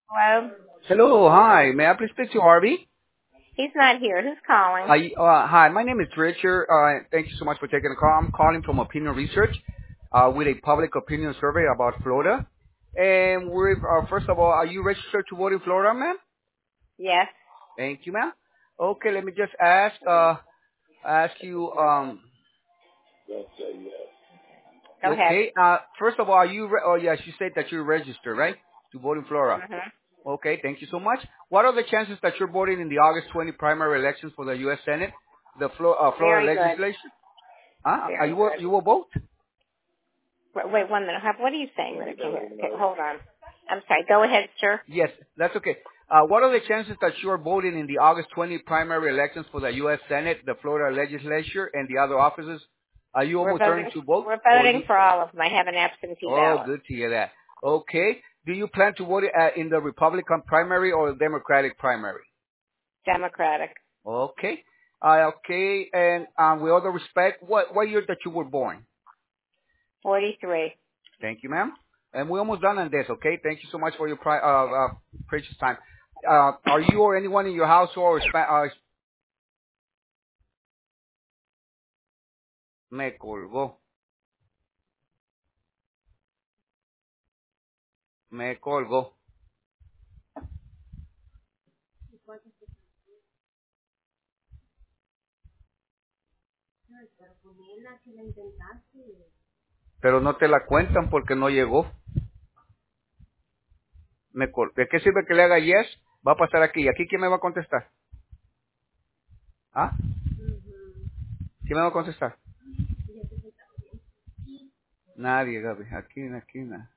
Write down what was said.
Hello? Hello, hi. May I please speak to Harvey? He's not here. Who's calling? Hi, my name is Richard. Thank you so much for taking the call. I'm calling from Opinion Research with a public opinion survey about Florida. And first of all, are you registered to vote in Florida, ma'am? Yes. Thank you, ma'am. Okay, let me just ask you, Go ahead. okay, first of all, oh yes, you said that you're registered, right? To vote in Florida. Mm-hmm. Okay, thank you so much. What are the chances that you're voting in the August 20 primary elections for the U.S. Senate, the Florida Very good. legislation? Huh? Very good. You will vote? Wait 1 minute. What are you saying that I can't hear? Okay, hold on. I'm sorry. Go ahead, sir. Yes, that's okay. What are the chances that you're voting in the August 20 primary elections for the U.S. Senate, the Florida legislature, and the other offices? Are you We're almost voting. starting to vote? We're voting for all of them. I have an absentee Oh, ballot. good to hear that. Okay. Do you plan to vote in the Republican primary or the Democratic primary? Democratic. Okay. Okay. And with all the respect, what year that you were born? 43. Thank you, ma'am. And we're almost done on this, okay? Thank you so much for your precious time. Are you or anyone in your household me colgó, me colgó. Pero no te la cuentan porque no llegó. ¿De qué sirve que le haga yes? Va a pasar aquí. ¿Aquí quién me va a contestar? ¿Ah? ¿Quién me va a contestar? Nadie, Gaby. Aquí, nada.